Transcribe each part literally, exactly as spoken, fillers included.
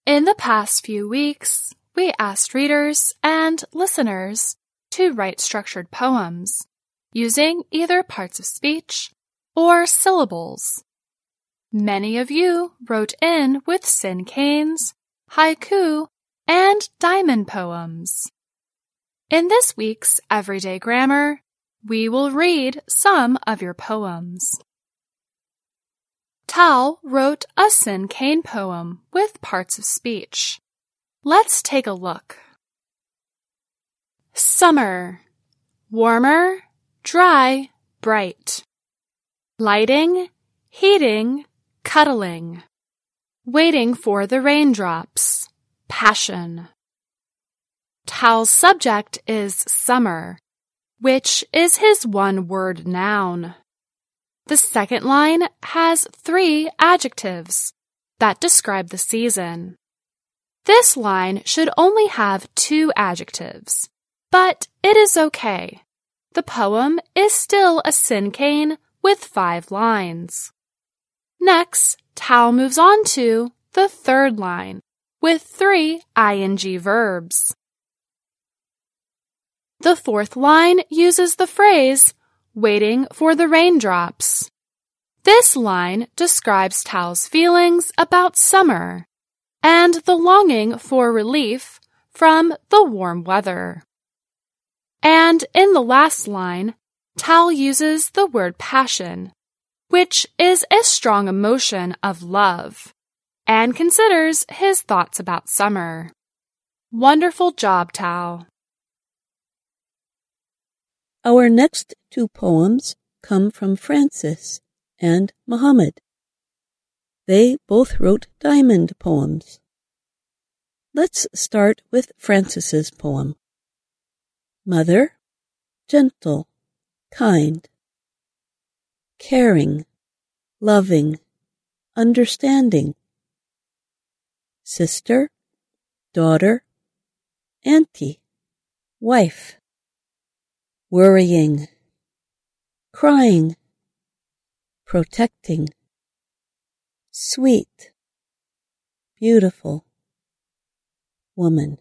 In the past few weeks, we asked readers and listeners to write structured poems using either parts of speech or syllables. Many of you wrote in with cinquains, haiku, and diamond poems. In this week's Everyday Grammar, we will read some of your poems. Tal wrote a cinquain poem with parts of speech. Let's take a look. Summer. Warmer, dry, bright. Lighting, heating, cuddling. Waiting for the raindrops. Passion. Tal's subject is summer, which is his one-word noun. The second line has three adjectives that describe the season. This line should only have two adjectives, but it is okay. The poem is still a cinquain with five lines. Next, Tal moves on to the third line with three ing verbs. The fourth line uses the phrase, waiting for the raindrops. This line describes Tal's feelings about summer and the longing for relief from the warm weather. And in the last line, Tal uses the word passion, which is a strong emotion of love, and considers his thoughts about summer. Wonderful job, Tal. Our next two poems come from Francis and Muhammad. They both wrote diamond poems. Let's start with Francis's poem. Mother, gentle, kind, caring, loving, understanding. Sister, daughter, auntie, wife. Worrying, crying, protecting, sweet, beautiful, woman.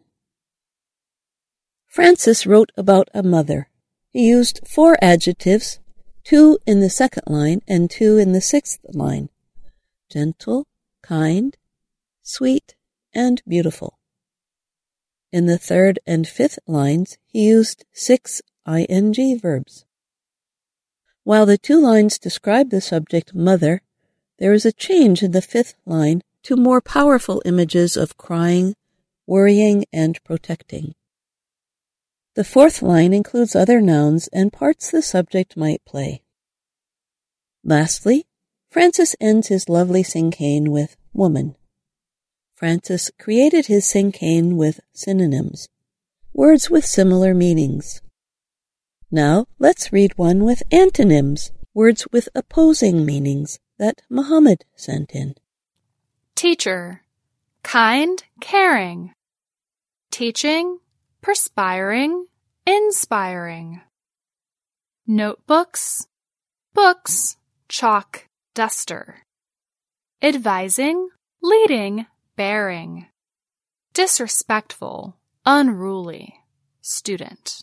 Francis wrote about a mother. He used four adjectives, two in the second line and two in the sixth line: gentle, kind, sweet, and beautiful. In the third and fifth lines, he used six ing verbs. While the two lines describe the subject mother, there is a change in the fifth line to more powerful images of crying, worrying, and protecting. The fourth line includes other nouns and parts the subject might play. Lastly, Francis ends his lovely cinquain with woman. Francis created his cinquain with synonyms, words with similar meanings. Now, let's read one with antonyms, words with opposing meanings that Muhammad sent in. Teacher, kind, caring. Teaching, perspiring, inspiring. Notebooks, books, chalk, duster. Advising, leading, bearing. Disrespectful, unruly, student.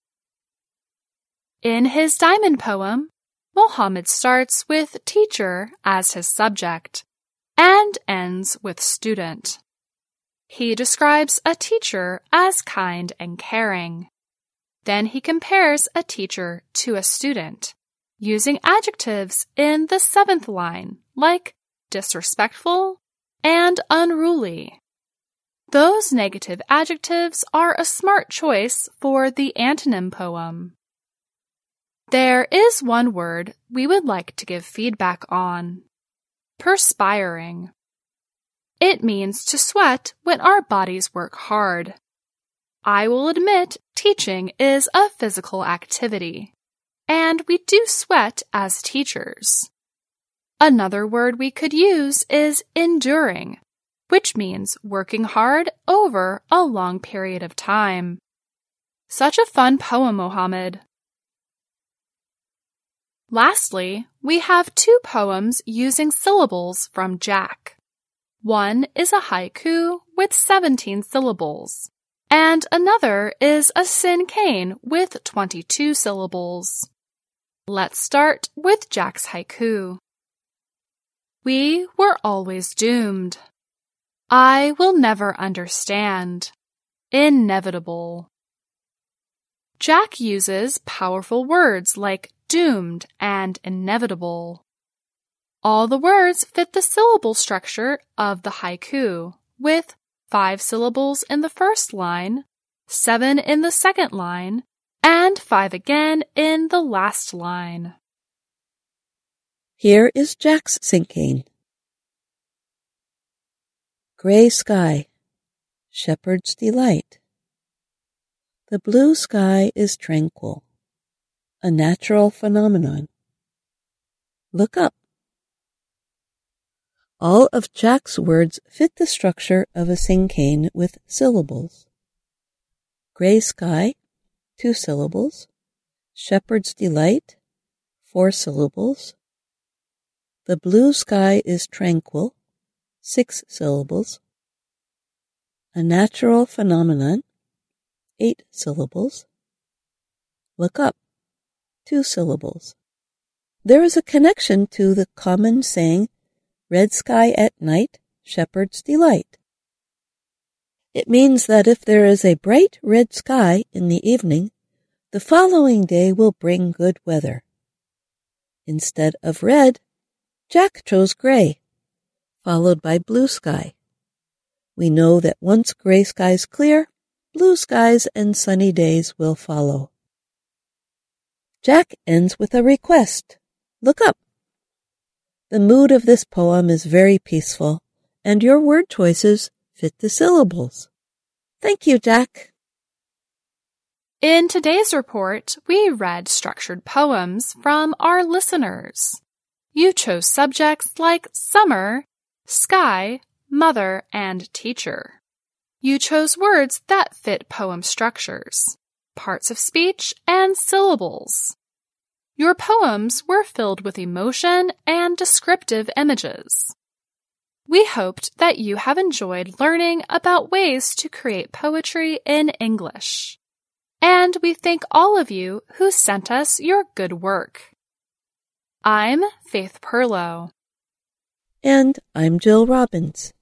In his diamond poem, Muhammad starts with teacher as his subject and ends with student. He describes a teacher as kind and caring. Then he compares a teacher to a student, using adjectives in the seventh line, like disrespectful and unruly. Those negative adjectives are a smart choice for the antonym poem. There is one word we would like to give feedback on. Perspiring. It means to sweat when our bodies work hard. I will admit teaching is a physical activity, and we do sweat as teachers. Another word we could use is enduring, which means working hard over a long period of time. Such a fun poem, Muhammad. Lastly, we have two poems using syllables from Jack. One is a haiku with seventeen syllables, and another is a cinquain with twenty-two syllables. Let's start with Jack's haiku. We were always doomed. I will never understand. Inevitable. Jack uses powerful words like doomed and inevitable. All the words fit the syllable structure of the haiku, with five syllables in the first line, seven in the second line, and five again in the last line. Here is Jack's cinquain. Gray sky, shepherd's delight. The blue sky is tranquil, a natural phenomenon. Look up. All of Jack's words fit the structure of a cinquain with syllables. Gray sky, two syllables. Shepherd's delight, four syllables. The blue sky is tranquil, six syllables. A natural phenomenon, eight syllables. Look up, two syllables. There is a connection to the common saying, red sky at night, shepherd's delight. It means that if there is a bright red sky in the evening, the following day will bring good weather. Instead of red, Jack chose gray, followed by blue sky. We know that once gray skies clear, blue skies and sunny days will follow. Jack ends with a request. Look up. The mood of this poem is very peaceful, and your word choices fit the syllables. Thank you, Jack. In today's report, we read structured poems from our listeners. You chose subjects like summer, sky, mother, and teacher. You chose words that fit poem structures, parts of speech, and syllables. Your poems were filled with emotion and descriptive images. We hoped that you have enjoyed learning about ways to create poetry in English. And we thank all of you who sent us your good work. I'm Faith Perlow. And I'm Jill Robbins.